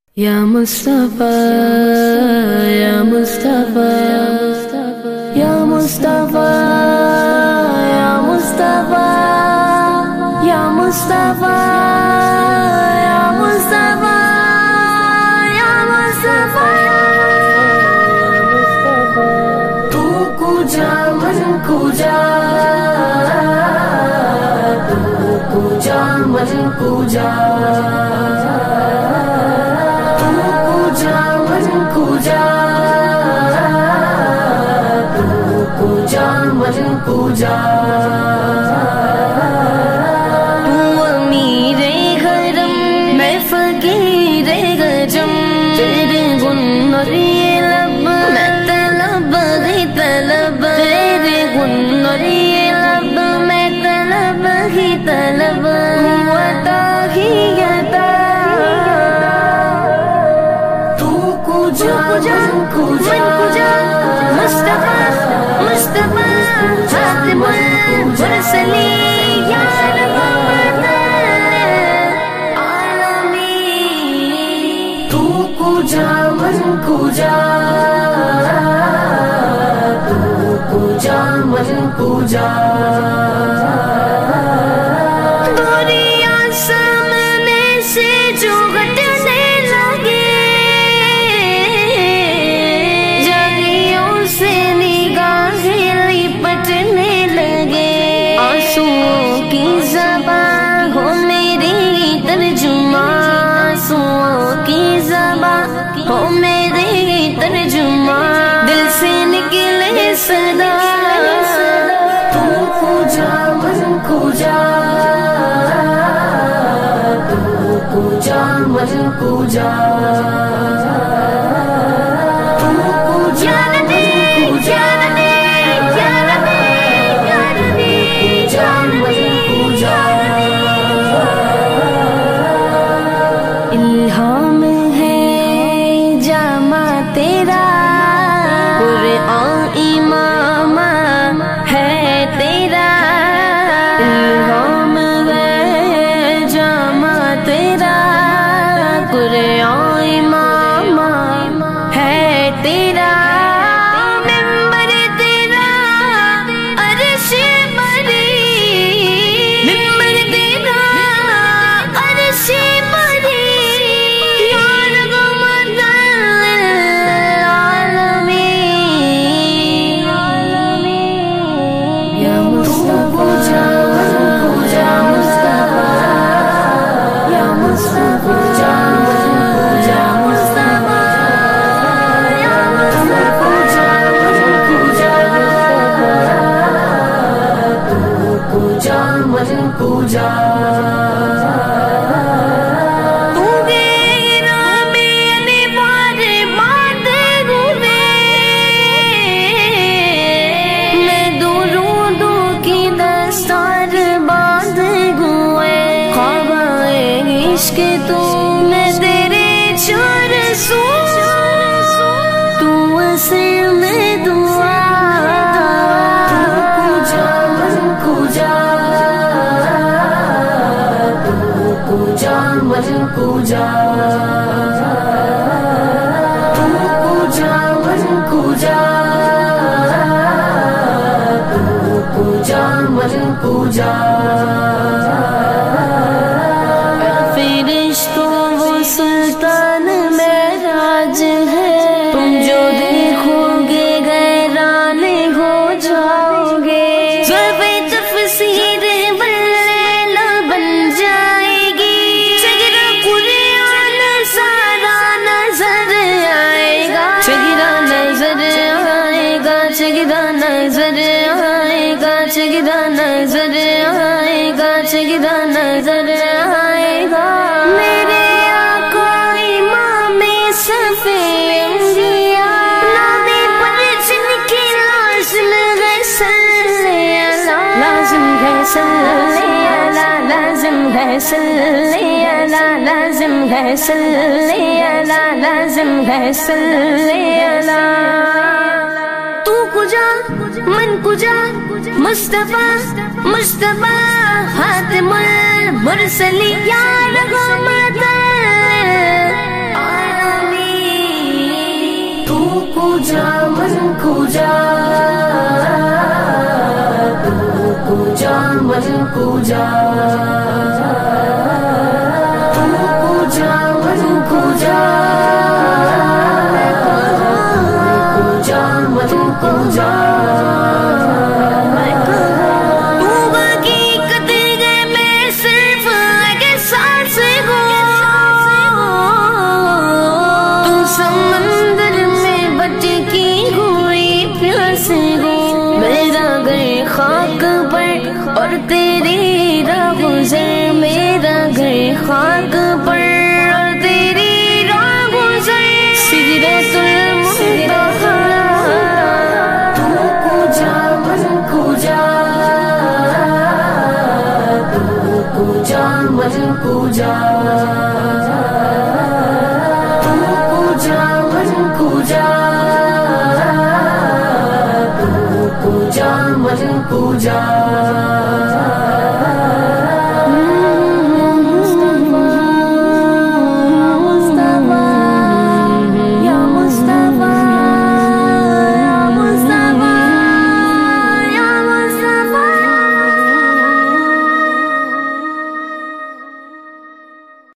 یا مصطفیٰ یا مصطفیٰ یا مصطفیٰ یا مصطفیٰ یا مصطفیٰ یا مصطفیٰ یا مصطفیٰ تو کجا من کجا تو کجا من کجا پوجا تو امیر حرم میں فقیر گجم تیرے گن اور یہ لب میں طلب ہی طلب تیرے گن اور یہ لب میں طلب ہی طلب عطا ہی عطا تو کجا من کجا مصطفیٰ مصطفیٰ خاتم المرسلین یا رحمت العالمین تو کجا من کجا تو کجا من کجا دنیا سامنے سے جو گھٹنے لگے جگہوں سے نگاہیں لپٹنے لگے آنسوؤں کی زبان ہو میری ترجمہ آنسوؤں کی زبان ہو میری ترجمہ دل سے نکلے صدا تو کجا من کجا تو کجا من کجا تو کجا الہام ہے جامع تیرا قرآن امام ہے تیرا الہام ہے جامع تیرا قرآن امام ہے تیرا ممبر تیرا عرش بری ممبر تیرا عرش بری پوجا تو گیرا میں بار باندھے ہوئے میں درودوں کی دستار باندھے ہوئے خواب عشق تو میں تیرے چار سو تو اصل میں دعا تو کجا من کجا کجا من کجا تو کجا من کجا تو کجا من کجا فرشتوں وہ سلطان معراج ہے تم جو دیکھو گے غیران ہو جاؤ گے ضرب تفسیر باللیل بن جائے گی چہرہ قرآن سارا نظر آئے گا چہرہ نظر آئے گا چہرہ نظر آئے گا چہرہ نظر آئے گا چہرہ نظر آئے گا میرے آقا امام صفی انبیاء نبی پر جن کی لازم ہے صلی اللہ لازم ہے صلی اللہ لازم ہے صلی اللہ لازم ہے صلی اللہ لازم ہے صلی اللہ تو کجا من کجا مصطفیٰ مصطفیٰ خاتم المرسلین یا رحمت کجا من کجا تو کجا من کجا تو کجا من کجا کجا من کجا خاک پر اور تیری راہ گزر میرا گھر خاک پر اور تیری راہ گزر سدرۃ المنتہا تو کجا من کجا تو کجا من کجا تو کجا من کجا کجا من کجا